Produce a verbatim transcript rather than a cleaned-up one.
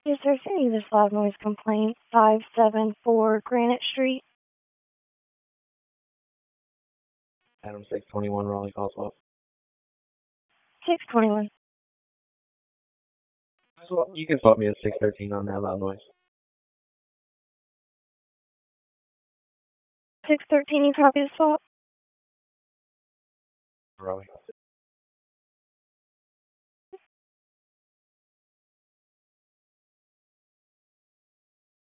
Is there any this loud noise complaint? five seven four Granite Street. Adam six twenty-one, Raleigh, call swap. six twenty-one. So you can swap me a six thirteen on that loud noise. six thirteen, you copy the swap? Raleigh.